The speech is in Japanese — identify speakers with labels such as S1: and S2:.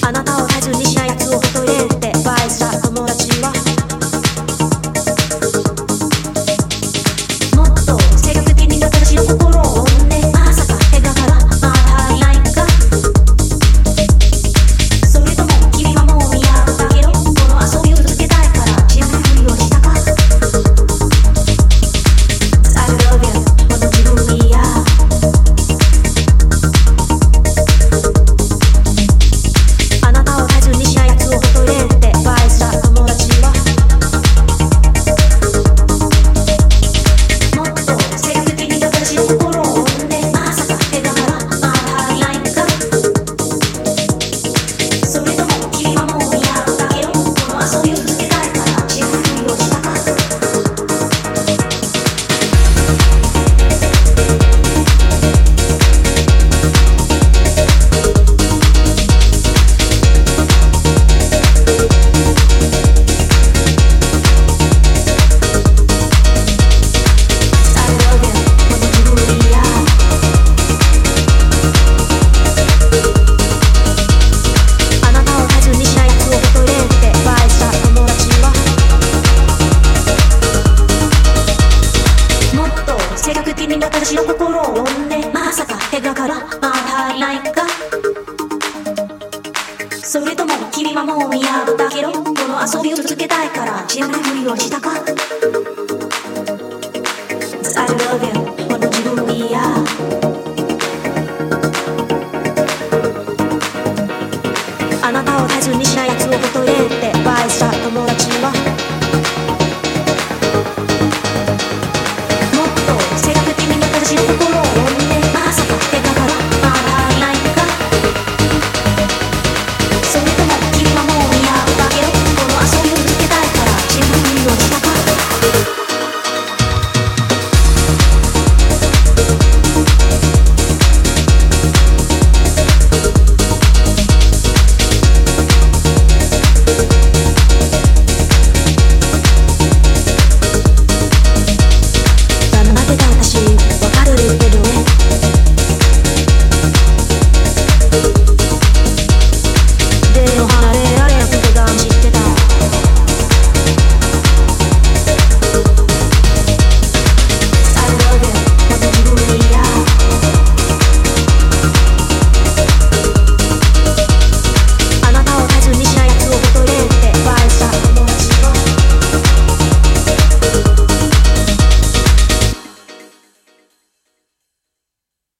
S1: あなたを大切にしないやつをほっといてってバイした友達はもっと積極的に私の心を追んでまさか手だからまだいないかそれとも君はもう見合ったけどこの遊びを続けたいから知らないふりをしたか I love you この自分にやあなたを大切にしないやつをほっといてってバイした友達はもっと積極的に私の心を追んでまさか手だからまだいないかそれとも君はもう見合ったけどこの遊びを続けたいから知らないふりをしたかあなたを大切にしないやつをほっといてってバイした友達はもっと積極的に私の心を追んでまさか手がからまだいないかそれとも君はもう見合ったけどこの遊びを続けたいから知らないふりをしたか I love you この自分にやあなたを大切にしないやつをほっといてってバイした友達は